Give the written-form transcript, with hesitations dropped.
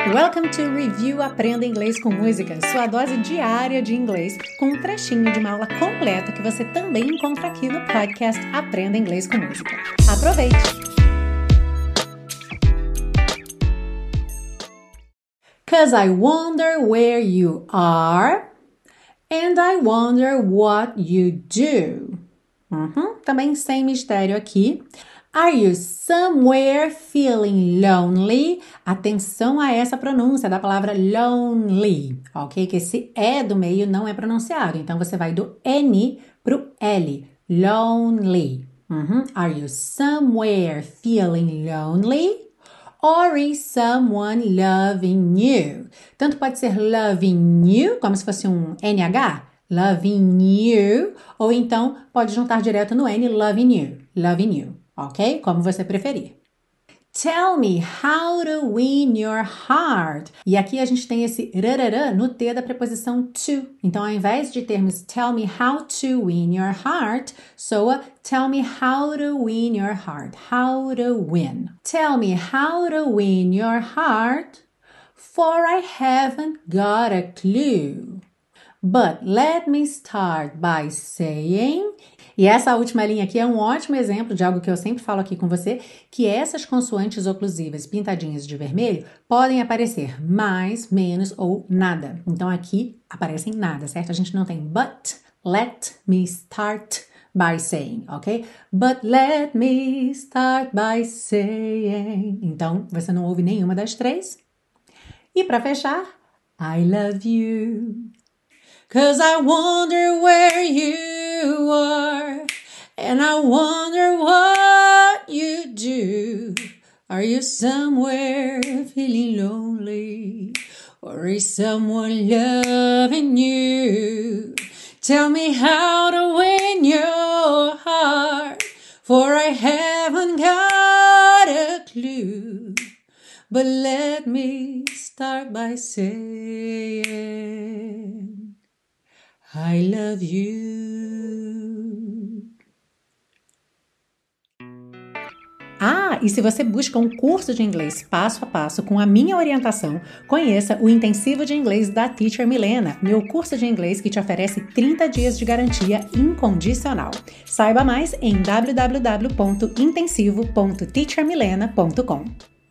Welcome to Review Aprenda Inglês com Música, sua dose diária de inglês, com um trechinho de uma aula completa que você também encontra aqui no podcast Aprenda Inglês com Música. Aproveite! Cause I wonder where you are and I wonder what you do. Também sem mistério aqui. Are you somewhere feeling lonely? Atenção a essa pronúncia da palavra lonely, ok? Que esse E do meio não é pronunciado. Então, você vai do N pro L. Lonely. Are you somewhere feeling lonely? Or is someone loving you? Tanto pode ser loving you, como se fosse um NH. Loving you. Ou então, pode juntar direto no N, loving you. Loving you. Ok? Como você preferir. Tell me how to win your heart. E aqui a gente tem esse rarará no T da preposição to. Então, ao invés de termos tell me how to win your heart, soa tell me how to win your heart. How to win. Tell me how to win your heart, for I haven't got a clue. But let me start by saying... E essa última linha aqui é um ótimo exemplo de algo que eu sempre falo aqui com você, que essas consoantes oclusivas pintadinhas de vermelho podem aparecer mais, menos ou nada. Então aqui aparecem nada, certo? A gente não tem but, let me start by saying, ok? But let me start by saying. Então você não ouve nenhuma das três. E para fechar, I love you. Cause I wonder where you are, and I wonder what you do. Are you somewhere feeling lonely, or is someone loving you? Tell me how to win your heart, for I haven't got a clue. But let me start by saying I love you. E se você busca um curso de inglês passo a passo com a minha orientação, conheça o Intensivo de Inglês da Teacher Milena, meu curso de inglês que te oferece 30 dias de garantia incondicional. Saiba mais em www.intensivo.teachermilena.com.